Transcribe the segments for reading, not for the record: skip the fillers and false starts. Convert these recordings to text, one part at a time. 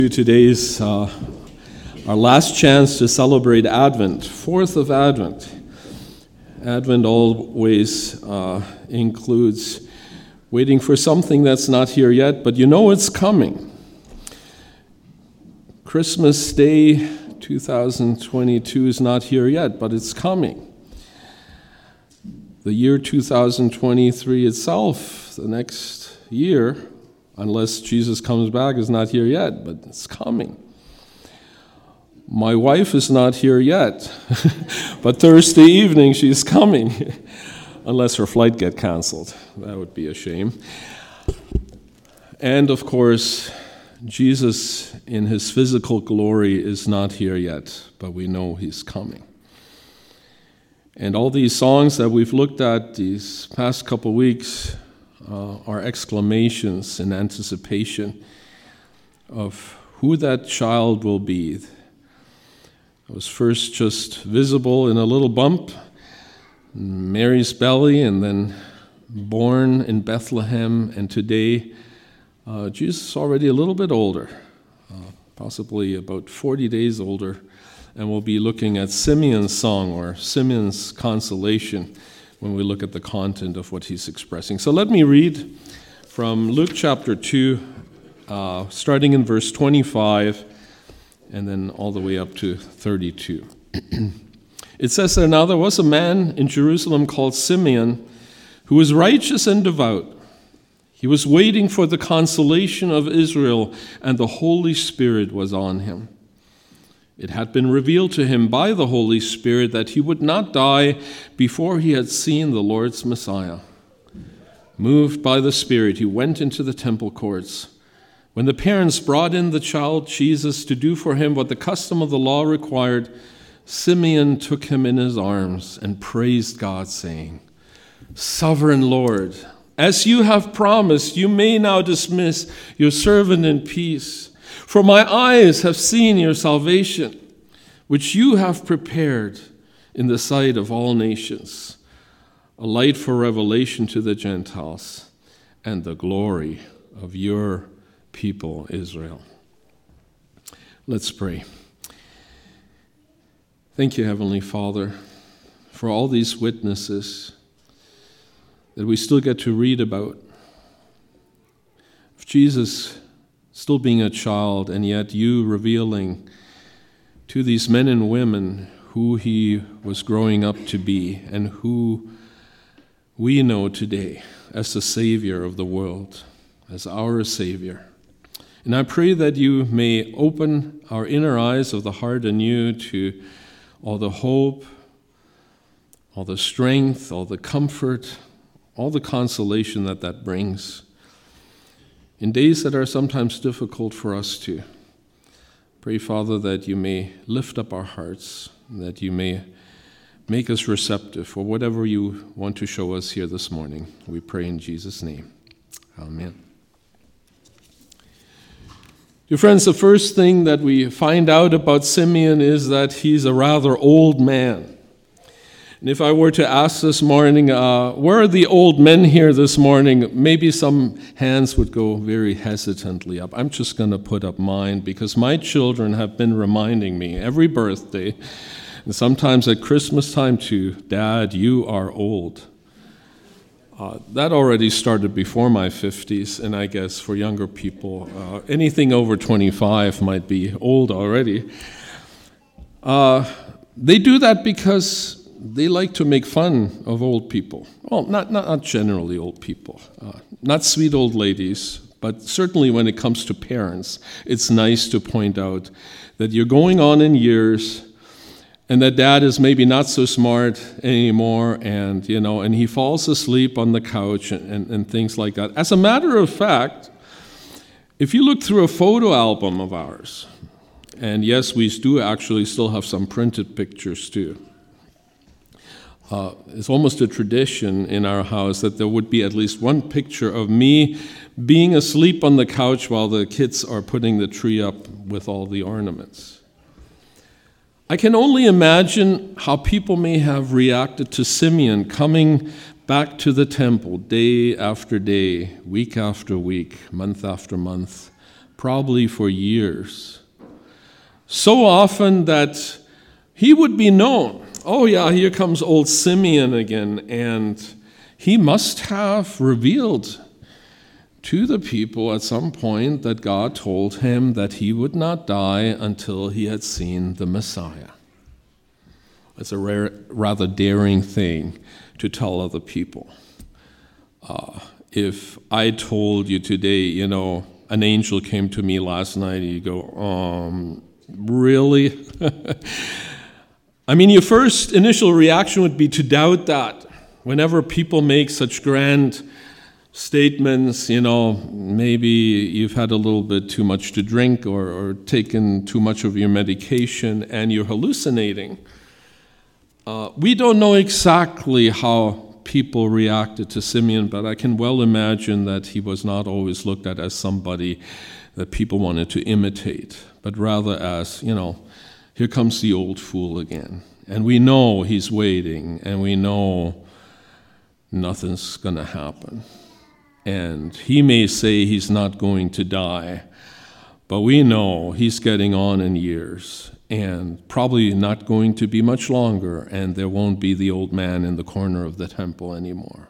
Today's our last chance to celebrate Advent, 4th of Advent. Advent always includes waiting for something that's not here yet, but you know it's coming. Christmas Day 2022 is not here yet, but it's coming. The year 2023 itself, the next year, unless Jesus comes back, is not here yet, but it's coming. My wife is not here yet, but Thursday evening she's coming, unless her flight gets canceled. That would be a shame. And of course, Jesus in his physical glory is not here yet, but we know he's coming. And all these songs that we've looked at these past couple weeks are exclamations in anticipation of who that child will be. It was first just visible in a little bump in Mary's belly, and then born in Bethlehem, and today Jesus is already a little bit older, possibly about 40 days older, and we'll be looking at Simeon's song, or Simeon's consolation, when we look at the content of what he's expressing. So let me read from Luke chapter 2, starting in verse 25, and then all the way up to 32. It says there, "Now there was a man in Jerusalem called Simeon, who was righteous and devout. He was waiting for the consolation of Israel, and the Holy Spirit was on him. It had been revealed to him by the Holy Spirit that he would not die before he had seen the Lord's Messiah. Moved by the Spirit, he went into the temple courts. When the parents brought in the child Jesus to do for him what the custom of the law required, Simeon took him in his arms and praised God, saying, 'Sovereign Lord, as you have promised, you may now dismiss your servant in peace. For my eyes have seen your salvation, which you have prepared in the sight of all nations, a light for revelation to the Gentiles, and the glory of your people Israel.'" Let's pray. Thank you, Heavenly Father, for all these witnesses that we still get to read about. Of Jesus still being a child, and yet you revealing to these men and women who he was growing up to be, and who we know today as the Savior of the world, as our Savior. And I pray that you may open our inner eyes of the heart anew to all the hope, all the strength, all the comfort, all the consolation that brings in days that are sometimes difficult for us to. Pray, Father, that you may lift up our hearts, that you may make us receptive for whatever you want to show us here this morning. We pray in Jesus' name. Amen. Dear friends, the first thing that we find out about Simeon is that he's a rather old man. And if I were to ask this morning, where are the old men here this morning, maybe some hands would go very hesitantly up. I'm just going to put up mine, because my children have been reminding me every birthday, and sometimes at Christmas time too, "Dad, you are old." That already started before my 50s, and I guess for younger people, anything over 25 might be old already. They do that because they like to make fun of old people. Well, not generally old people, not sweet old ladies, but certainly when it comes to parents, it's nice to point out that you're going on in years, and that dad is maybe not so smart anymore, and he falls asleep on the couch and things like that. As a matter of fact, if you look through a photo album of ours, and yes, we do actually still have some printed pictures too, it's almost a tradition in our house that there would be at least one picture of me being asleep on the couch while the kids are putting the tree up with all the ornaments. I can only imagine how people may have reacted to Simeon coming back to the temple day after day, week after week, month after month, probably for years. So often that he would be known. Oh yeah, here comes old Simeon again, and he must have revealed to the people at some point that God told him that he would not die until he had seen the Messiah. It's a rather daring thing to tell other people. If I told you today, an angel came to me last night, you go, really? I mean, your first initial reaction would be to doubt that. Whenever people make such grand statements, maybe you've had a little bit too much to drink or taken too much of your medication and you're hallucinating. We don't know exactly how people reacted to Simeon, but I can well imagine that he was not always looked at as somebody that people wanted to imitate, but rather as, here comes the old fool again. And we know he's waiting, and we know nothing's going to happen. And he may say he's not going to die, but we know he's getting on in years, and probably not going to be much longer, and there won't be the old man in the corner of the temple anymore.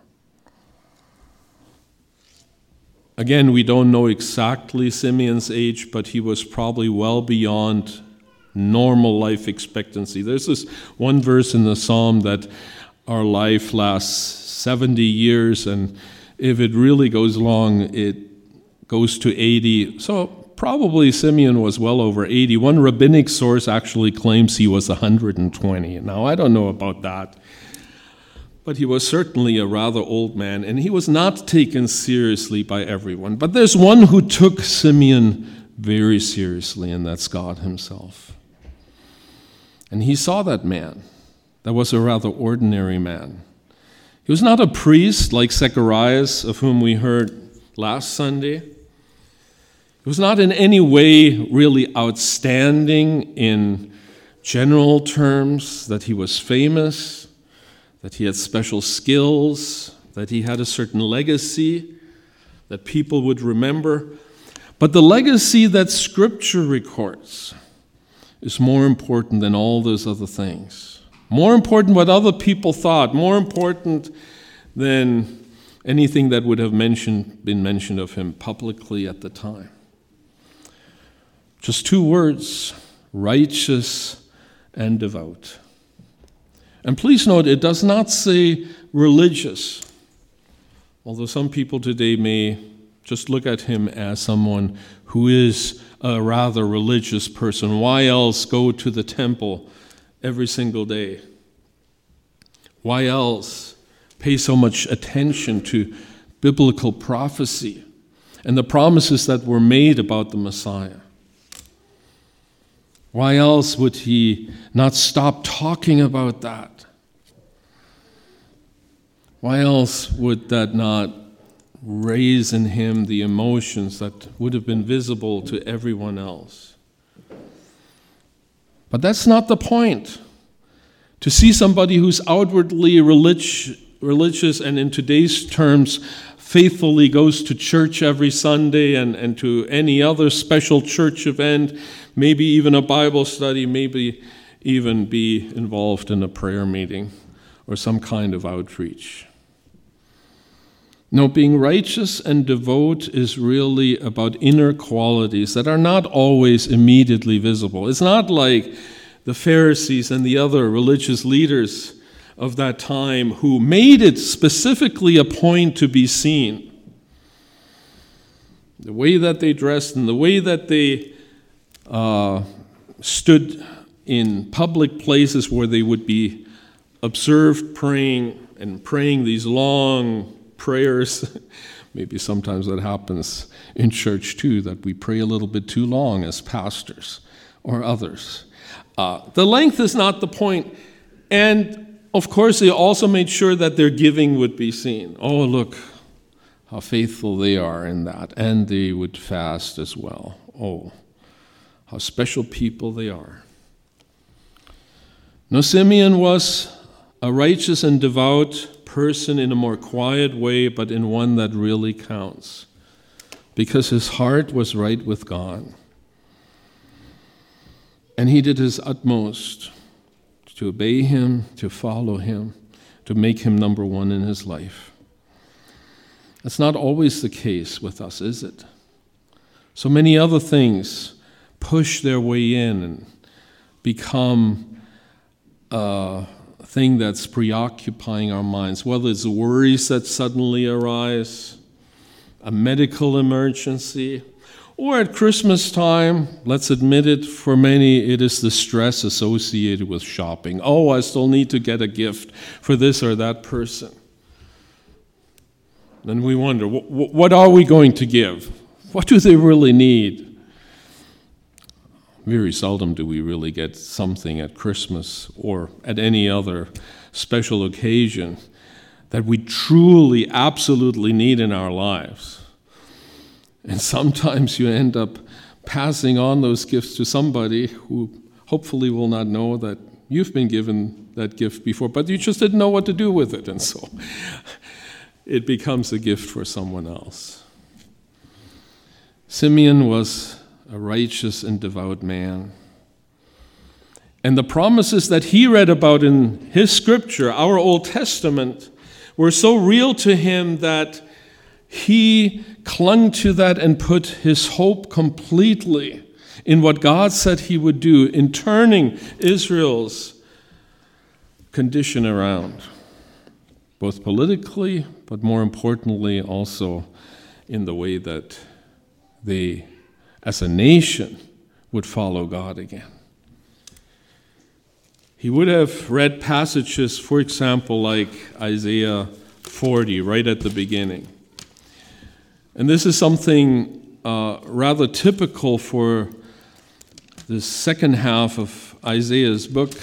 Again, we don't know exactly Simeon's age, but he was probably well beyond normal life expectancy. There's this one verse in the Psalm that our life lasts 70 years, and if it really goes long, it goes to 80. So probably Simeon was well over 80. One rabbinic source actually claims he was 120. Now, I don't know about that, but he was certainly a rather old man, and he was not taken seriously by everyone. But there's one who took Simeon very seriously, and that's God himself. And he saw that man. That was a rather ordinary man. He was not a priest like Zacharias, of whom we heard last Sunday. He was not in any way really outstanding in general terms, that he was famous, that he had special skills, that he had a certain legacy that people would remember. But the legacy that Scripture records is more important than all those other things. More important what other people thought, more important than anything that would have been mentioned of him publicly at the time. Just two words, righteous and devout. And please note, it does not say religious, although some people today may just look at him as someone who is a rather religious person. Why else go to the temple every single day? Why else pay so much attention to biblical prophecy and the promises that were made about the Messiah? Why else would he not stop talking about that? Why else would that not raise in him the emotions that would have been visible to everyone else? But that's not the point. To see somebody who's outwardly religious and in today's terms faithfully goes to church every Sunday and to any other special church event, maybe even a Bible study, maybe even be involved in a prayer meeting or some kind of outreach. No, being righteous and devout is really about inner qualities that are not always immediately visible. It's not like the Pharisees and the other religious leaders of that time who made it specifically a point to be seen. The way that they dressed and the way that they stood in public places where they would be observed praying these long prayers. Maybe sometimes that happens in church too, that we pray a little bit too long as pastors or others. The length is not the point. And of course, they also made sure that their giving would be seen. Oh, look how faithful they are in that. And they would fast as well. Oh, how special people they are. No, Simeon was a righteous and devout person in a more quiet way, but in one that really counts. because his heart was right with God. And he did his utmost to obey him, to follow him, to make him number one in his life. That's not always the case with us, is it? So many other things push their way in and become a thing that's preoccupying our minds, whether it's worries that suddenly arise, a medical emergency, or at Christmas time, let's admit it, for many it is the stress associated with shopping. Oh, I still need to get a gift for this or that person. Then we wonder, what are we going to give? What do they really need? Very seldom do we really get something at Christmas or at any other special occasion that we truly, absolutely need in our lives. And sometimes you end up passing on those gifts to somebody who hopefully will not know that you've been given that gift before, but you just didn't know what to do with it, and so it becomes a gift for someone else. Simeon was a righteous and devout man. And the promises that he read about in his scripture, our Old Testament, were so real to him that he clung to that and put his hope completely in what God said he would do in turning Israel's condition around, both politically, but more importantly also in the way that they, as a nation, would follow God again. He would have read passages, for example, like Isaiah 40, right at the beginning. And this is something rather typical for the second half of Isaiah's book,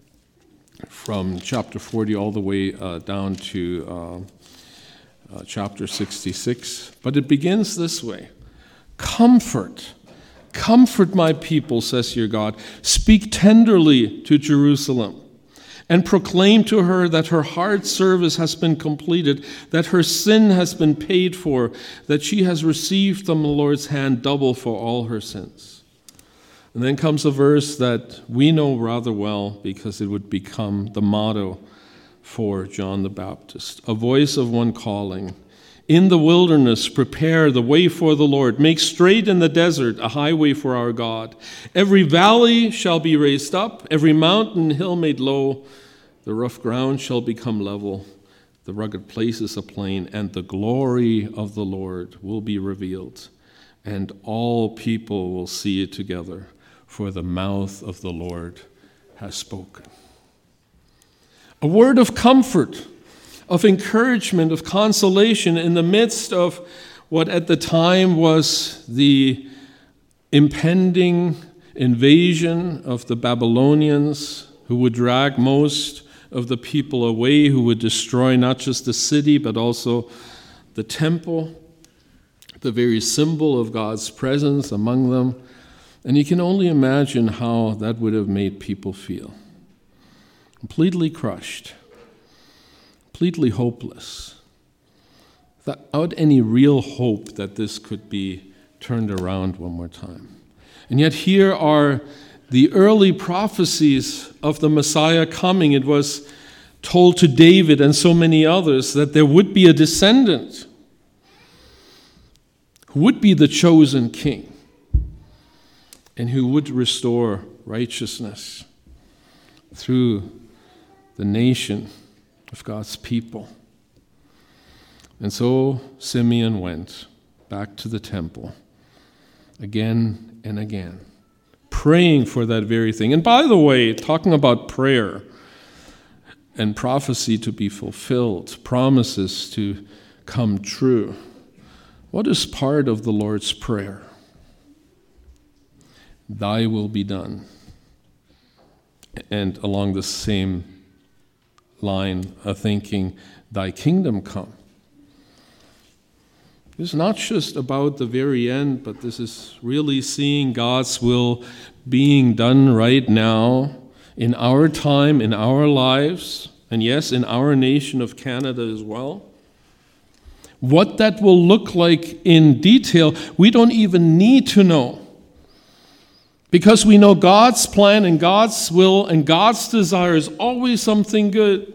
from chapter 40 all the way down to chapter 66. But it begins this way. Comfort my people, says your God. Speak tenderly to Jerusalem and proclaim to her that her hard service has been completed, that her sin has been paid for, that she has received from the Lord's hand double for all her sins. And then comes a verse that we know rather well because it would become the motto for John the Baptist. A voice of one calling, in the wilderness, prepare the way for the Lord. Make straight in the desert a highway for our God. Every valley shall be raised up, every mountain and hill made low. The rough ground shall become level, the rugged places a plain, and the glory of the Lord will be revealed, and all people will see it together, for the mouth of the Lord has spoken. A word of comfort, of encouragement, of consolation in the midst of what at the time was the impending invasion of the Babylonians, who would drag most of the people away, who would destroy not just the city, but also the temple, the very symbol of God's presence among them. And you can only imagine how that would have made people feel. Completely crushed, completely hopeless, without any real hope that this could be turned around one more time. And yet here are the early prophecies of the Messiah coming. It was told to David and so many others that there would be a descendant who would be the chosen king and who would restore righteousness through the nation of God's people. And so Simeon went back to the temple again and again, praying for that very thing. And by the way, talking about prayer and prophecy to be fulfilled, promises to come true, what is part of the Lord's Prayer? Thy will be done. And along the same line of thinking, thy kingdom come. This is not just about the very end, but this is really seeing God's will being done right now in our time, in our lives, and yes, in our nation of Canada as well. What that will look like in detail, we don't even need to know. Because we know God's plan and God's will and God's desire is always something good.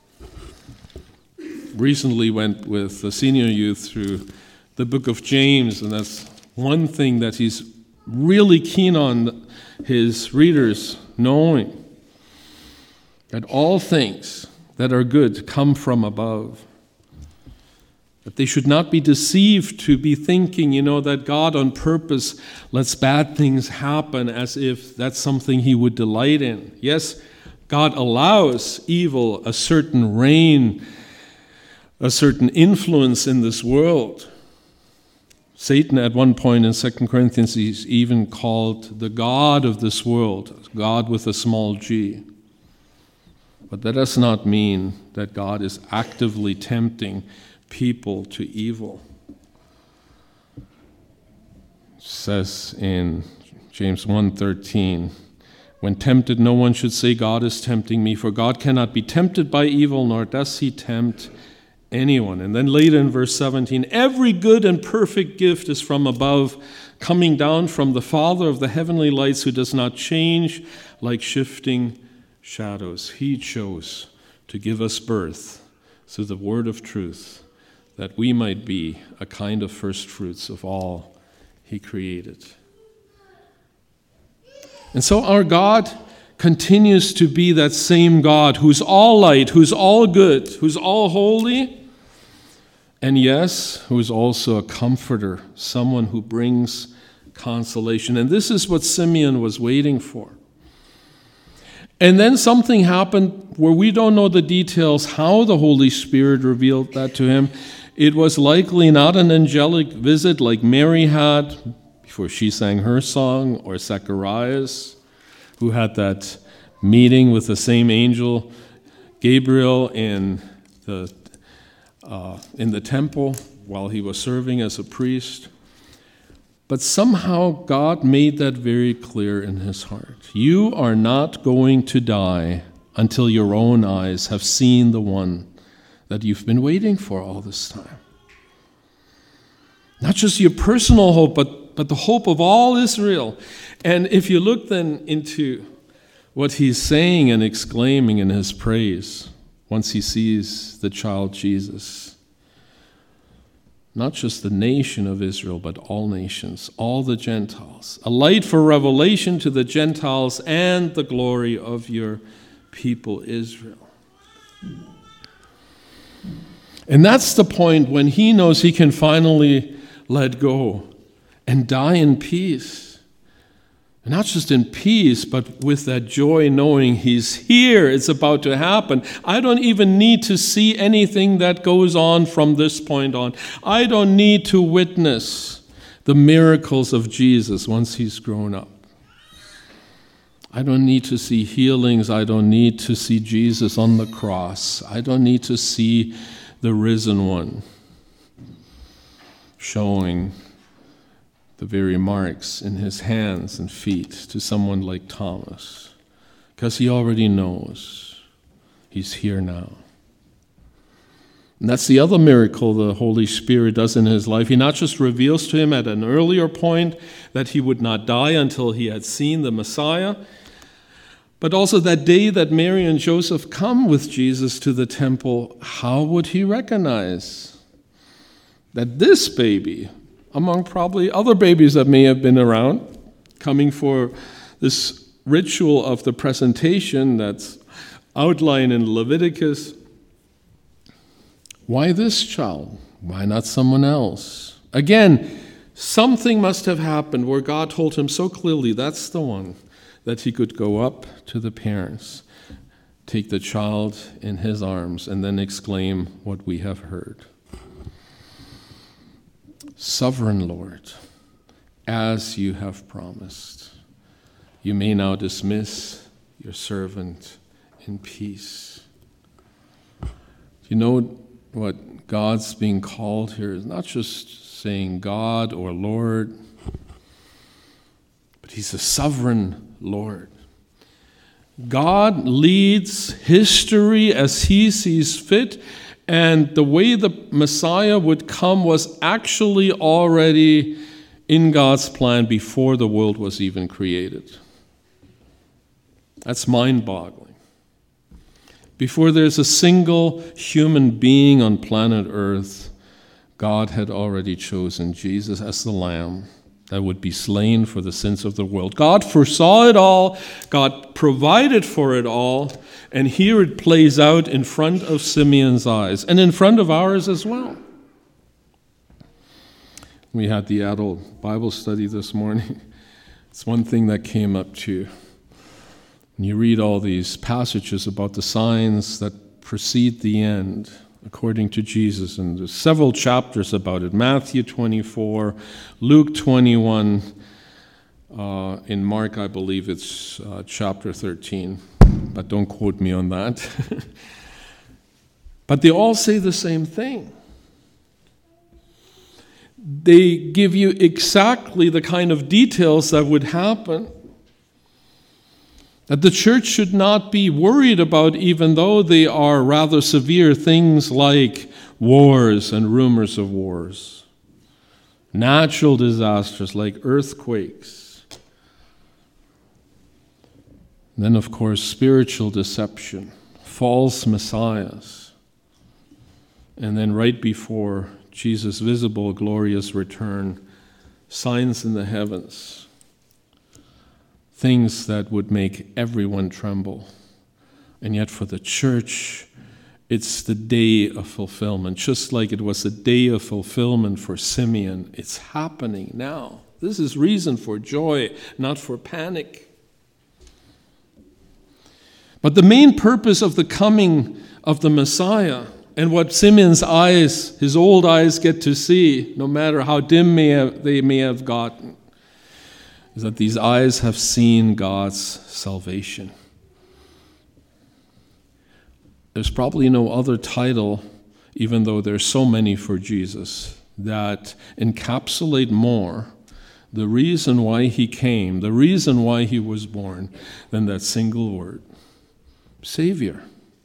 Recently went with the senior youth through the book of James, and that's one thing that he's really keen on his readers knowing, that all things that are good come from above. That they should not be deceived to be thinking, that God on purpose lets bad things happen as if that's something he would delight in. Yes, God allows evil a certain reign, a certain influence in this world. Satan at one point in 2 Corinthians is even called the God of this world, God with a small g. But that does not mean that God is actively tempting people to evil. It says in James 1:13, when tempted, no one should say, God is tempting me, for God cannot be tempted by evil, nor does he tempt anyone. And then later in verse 17, every good and perfect gift is from above, coming down from the Father of the heavenly lights, who does not change like shifting shadows. He chose to give us birth through the word of truth, that we might be a kind of first fruits of all he created. And so our God continues to be that same God who's all light, who's all good, who's all holy, and yes, who is also a comforter, someone who brings consolation. And this is what Simeon was waiting for. And then something happened where we don't know the details how the Holy Spirit revealed that to him. It was likely not an angelic visit like Mary had before she sang her song, or Zacharias, who had that meeting with the same angel, Gabriel, in the temple while he was serving as a priest. But somehow God made that very clear in his heart. You are not going to die until your own eyes have seen the one that you've been waiting for all this time. Not just your personal hope, but the hope of all Israel. And if you look then into what he's saying and exclaiming in his praise once he sees the child Jesus, not just the nation of Israel, but all nations, all the Gentiles, a light for revelation to the Gentiles and the glory of your people Israel. And that's the point when he knows he can finally let go and die in peace. And not just in peace, but with that joy knowing he's here, it's about to happen. I don't even need to see anything that goes on from this point on. I don't need to witness the miracles of Jesus once he's grown up. I don't need to see healings. I don't need to see Jesus on the cross. I don't need to see the risen one showing the very marks in his hands and feet to someone like Thomas, because he already knows he's here now. And that's the other miracle the Holy Spirit does in his life. He not just reveals to him at an earlier point that he would not die until he had seen the Messiah, but also that day that Mary and Joseph come with Jesus to the temple, how would he recognize that this baby, among probably other babies that may have been around, coming for this ritual of the presentation that's outlined in Leviticus, why this child? Why not someone else? Again, something must have happened where God told him so clearly that's the one, that he could go up to the parents, take the child in his arms, and then exclaim what we have heard. Sovereign Lord, as you have promised, you may now dismiss your servant in peace. You know what God's being called here is not just saying God or Lord, but he's a sovereign Lord. God leads history as he sees fit, And the way the Messiah would come was actually already in God's plan before the world was even created. That's mind-boggling. Before there's a single human being on planet Earth, God had already chosen Jesus as the Lamb that would be slain for the sins of the world. God foresaw it all. God provided for it all. And here it plays out in front of Simeon's eyes and in front of ours as well. We had the adult Bible study this morning. It's one thing that came up too. When you read all these passages about the signs that precede the end, according to Jesus, and there's several chapters about it. Matthew 24, Luke 21, in Mark, I believe it's chapter 13, but don't quote me on that. But they all say the same thing. They give you exactly the kind of details that would happen, that the church should not be worried about, even though they are rather severe things like wars and rumors of wars, natural disasters like earthquakes, and then, of course, spiritual deception, false messiahs, and then right before Jesus' visible, glorious return, signs in the heavens, things that would make everyone tremble. And yet for the church, it's the day of fulfillment. Just like it was the day of fulfillment for Simeon, it's happening now. This is reason for joy, not for panic. But the main purpose of the coming of the Messiah, and what Simeon's eyes, his old eyes, get to see, no matter how dim they may have gotten, is that these eyes have seen God's salvation. There's probably no other title, even though there's so many for Jesus, that encapsulate more the reason why he came, the reason why he was born, than that single word, Savior.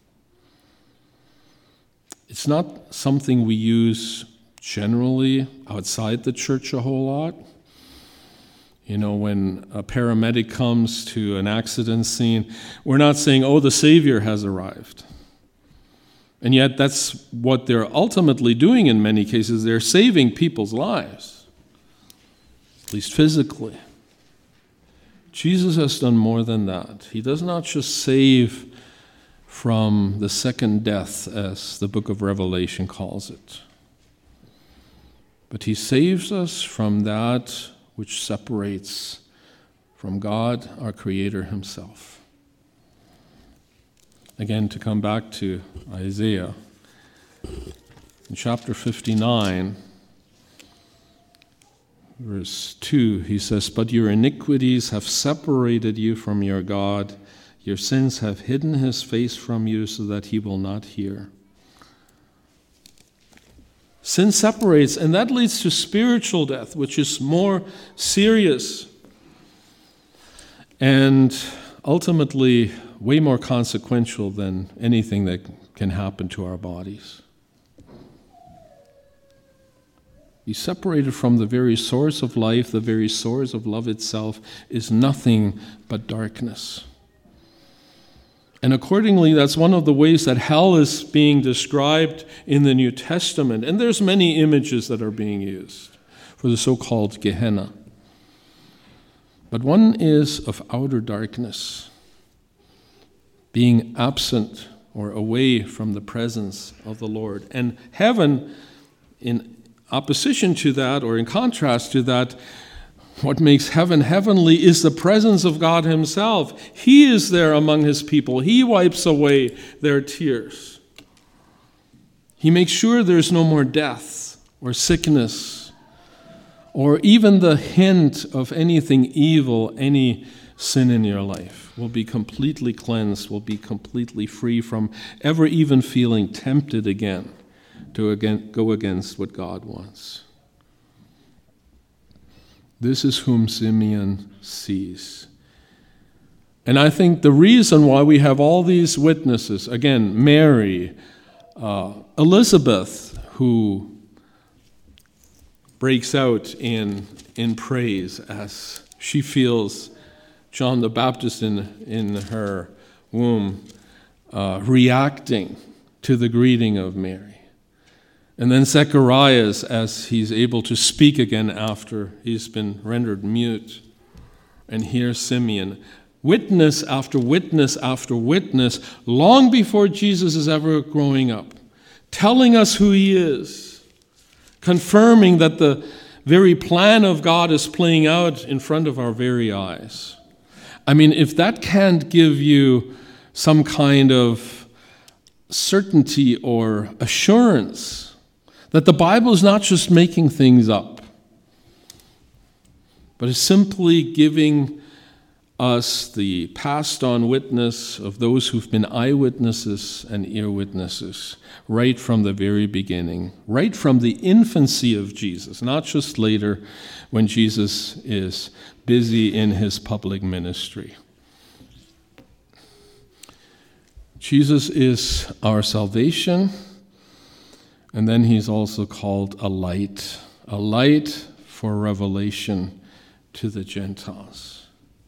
It's not something we use generally outside the church a whole lot. You know, when a paramedic comes to an accident scene, we're not saying, oh, the Savior has arrived. And yet that's what they're ultimately doing in many cases. They're saving people's lives, at least physically. Jesus has done more than that. He does not just save from the second death, as the book of Revelation calls it, but he saves us from that which separates from God, our Creator himself. Again, to come back to Isaiah, in chapter 59, verse 2, he says, "But your iniquities have separated you from your God. Your sins have hidden his face from you so that he will not hear." Sin separates, and that leads to spiritual death, which is more serious and ultimately way more consequential than anything that can happen to our bodies. Be separated from the very source of life, the very source of love itself, is nothing but darkness. And accordingly, that's one of the ways that hell is being described in the New Testament. And there's many images that are being used for the so-called Gehenna. But one is of outer darkness, being absent or away from the presence of the Lord. And heaven, in opposition to that, or in contrast to that, what makes heaven heavenly is the presence of God himself. He is there among his people. He wipes away their tears. He makes sure there's no more death or sickness or even the hint of anything evil, any sin in your life will be completely cleansed, will be completely free from ever even feeling tempted again to go against what God wants. This is whom Simeon sees. And I think the reason why we have all these witnesses, again, Mary, Elizabeth, who breaks out in praise as she feels John the Baptist in her womb reacting to the greeting of Mary. And then Zacharias, as he's able to speak again after he's been rendered mute. And here Simeon, witness after witness after witness, long before Jesus is ever growing up, telling us who he is, confirming that the very plan of God is playing out in front of our very eyes. I mean, if that can't give you some kind of certainty or assurance that the Bible is not just making things up, but is simply giving us the passed on witness of those who've been eyewitnesses and ear witnesses right from the very beginning, right from the infancy of Jesus, not just later when Jesus is busy in his public ministry. Jesus is our salvation, and then he's also called a light for revelation to the Gentiles.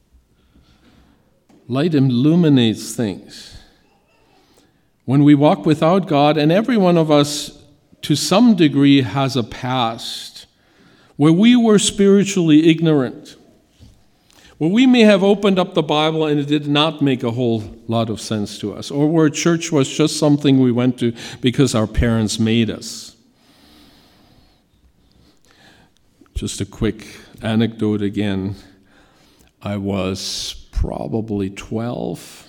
Light illuminates things. When we walk without God, and every one of us to some degree has a past where we were spiritually ignorant, where we may have opened up the Bible and it did not make a whole lot of sense to us, or where church was just something we went to because our parents made us. Just a quick anecdote again. I was probably 12.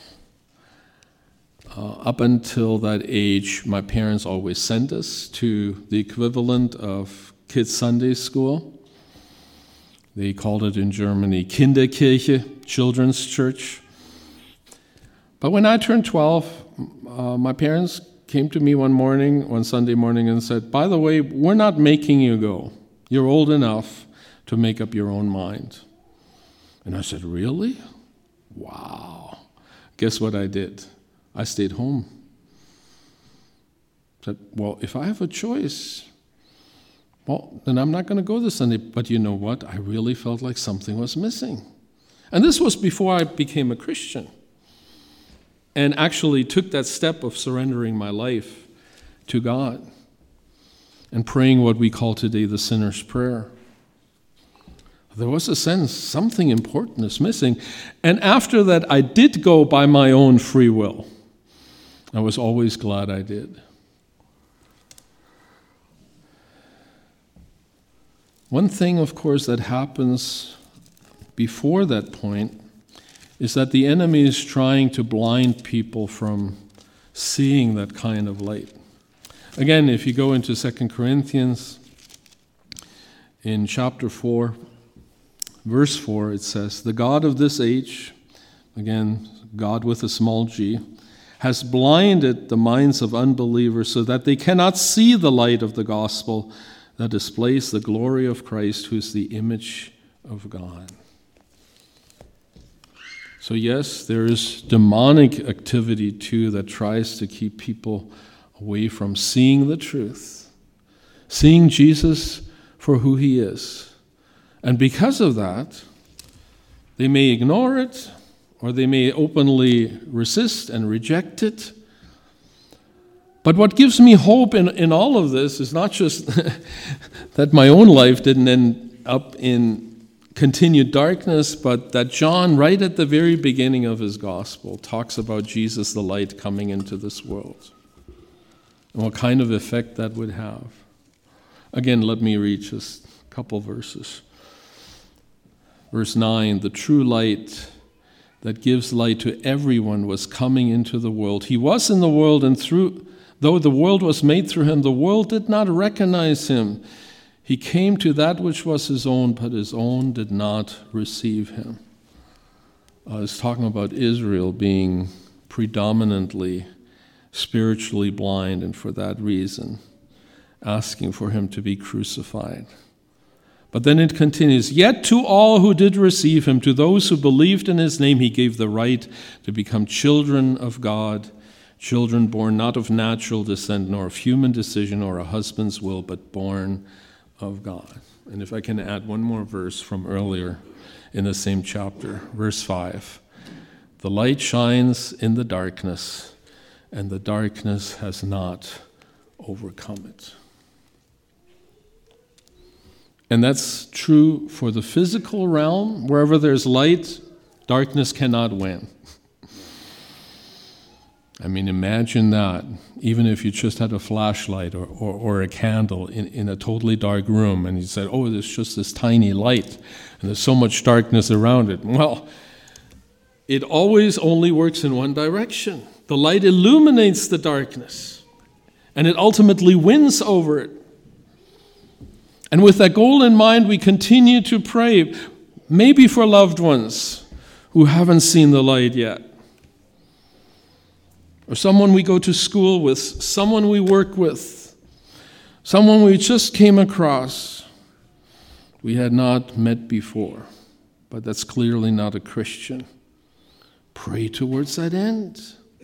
Up until that age, my parents always sent us to the equivalent of Kids Sunday School. They called it in Germany Kinderkirche, children's church. But when I turned 12, my parents came to me one Sunday morning and said, "By the way, we're not making you go. You're old enough to make up your own mind." And I said, "Really? Wow." Guess what I did? I stayed home. I said, well, if I have a choice, well, then I'm not going to go this Sunday. But you know what? I really felt like something was missing. And this was before I became a Christian and actually took that step of surrendering my life to God and praying what we call today the sinner's prayer. There was a sense something important is missing. And after that, I did go by my own free will. I was always glad I did. One thing, of course, that happens before that point is that the enemy is trying to blind people from seeing that kind of light. Again, if you go into 2 Corinthians, in chapter 4, verse 4, it says, "The God of this age," again, God with a small g, "has blinded the minds of unbelievers so that they cannot see the light of the gospel that displays the glory of Christ, who is the image of God." So yes, there is demonic activity too that tries to keep people away from seeing the truth, seeing Jesus for who he is. And because of that, they may ignore it, or they may openly resist and reject it. But what gives me hope in all of this is not just that my own life didn't end up in continued darkness, but that John, right at the very beginning of his gospel, talks about Jesus, the light, coming into this world, and what kind of effect that would have. Again, let me read just a couple verses. Verse 9, "The true light that gives light to everyone was coming into the world. He was in the world, and though the world was made through him, the world did not recognize him. He came to that which was his own, but his own did not receive him." I was talking about Israel being predominantly spiritually blind, and for that reason, asking for him to be crucified. But then it continues, "Yet to all who did receive him, to those who believed in his name, he gave the right to become children of God, children born not of natural descent, nor of human decision or a husband's will, but born of God. And if I can add one more verse from earlier in the same chapter, verse 5. The light shines in the darkness, and the darkness has not overcome it. And that's true for the physical realm. Wherever there's light, darkness cannot win. I mean, imagine that, even if you just had a flashlight or a candle in a totally dark room, and you said, oh, there's just this tiny light, and there's so much darkness around it. Well, it always only works in one direction. The light illuminates the darkness, and it ultimately wins over it. And with that goal in mind, we continue to pray, maybe for loved ones who haven't seen the light yet, or someone we go to school with, someone we work with, someone we just came across we had not met before, but that's clearly not a Christian. Pray towards that end.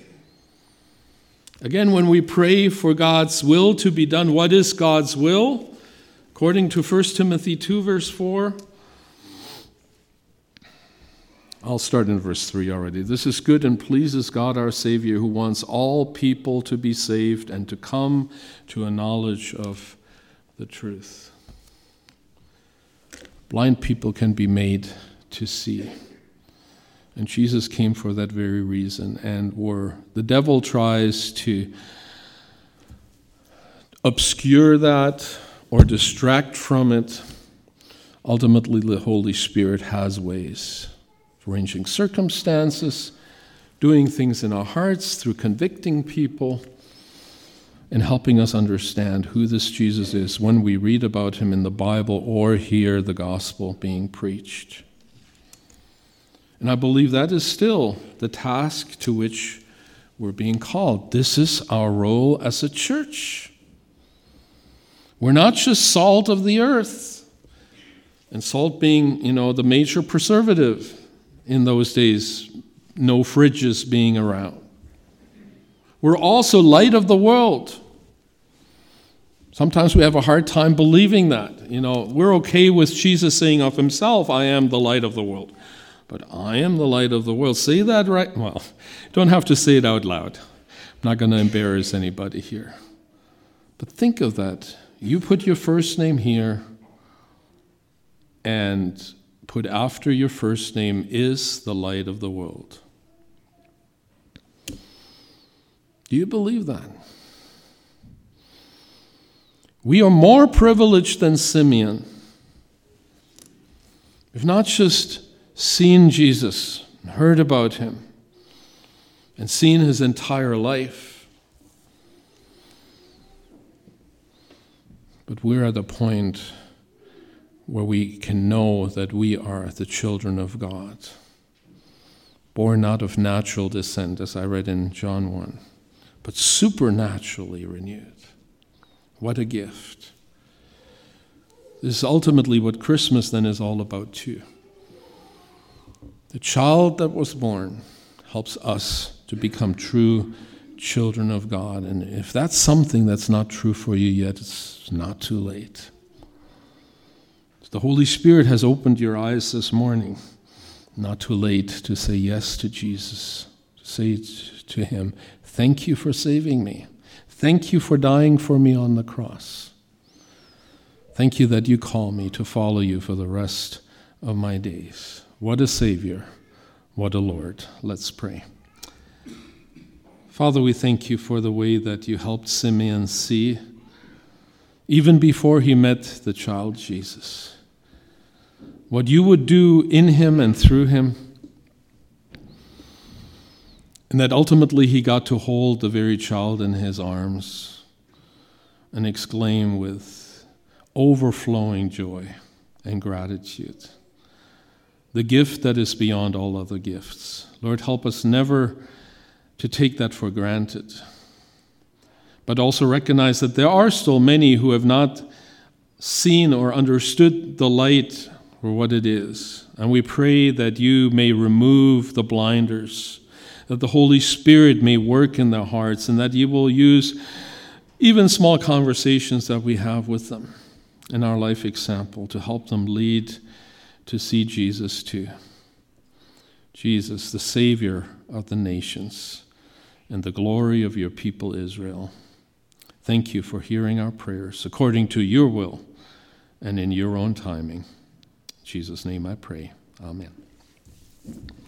Again, when we pray for God's will to be done, what is God's will? According to 1 Timothy 2, verse 4, I'll start in verse 3 already. This is good and pleases God our Savior, who wants all people to be saved and to come to a knowledge of the truth. Blind people can be made to see. And Jesus came for that very reason. And where the devil tries to obscure that or distract from it, ultimately the Holy Spirit has ways, arranging circumstances, doing things in our hearts through convicting people, and helping us understand who this Jesus is when we read about him in the Bible or hear the gospel being preached. And I believe that is still the task to which we're being called. This is our role as a church. We're not just salt of the earth, and salt being, the major preservative in those days, no fridges being around. We're also light of the world. Sometimes we have a hard time believing that. We're okay with Jesus saying of himself, I am the light of the world. But I am the light of the world. Say that right? Well, don't have to say it out loud. I'm not going to embarrass anybody here. But think of that. You put your first name here, and put after your first name is the light of the world. Do you believe that? We are more privileged than Simeon. We've not just seen Jesus, heard about him, and seen his entire life, but we're at the point where we can know that we are the children of God, born not of natural descent, as I read in John 1, but supernaturally renewed. What a gift. This is ultimately what Christmas then is all about too. The child that was born helps us to become true children of God. And if that's something that's not true for you yet, it's not too late. The Holy Spirit has opened your eyes this morning. Not too late to say yes to Jesus, to say to him, thank you for saving me. Thank you for dying for me on the cross. Thank you that you call me to follow you for the rest of my days. What a Savior. What a Lord. Let's pray. Father, we thank you for the way that you helped Simeon see, even before he met the child Jesus, what you would do in him and through him, and that ultimately he got to hold the very child in his arms and exclaim with overflowing joy and gratitude, the gift that is beyond all other gifts. Lord, help us never to take that for granted, but also recognize that there are still many who have not seen or understood the light or what it is. And we pray that you may remove the blinders, that the Holy Spirit may work in their hearts, and that you will use even small conversations that we have with them in our life example to help them lead to see Jesus too. Jesus, the Savior of the nations and the glory of your people Israel. Thank you for hearing our prayers according to your will and in your own timing. In Jesus' name I pray. Amen.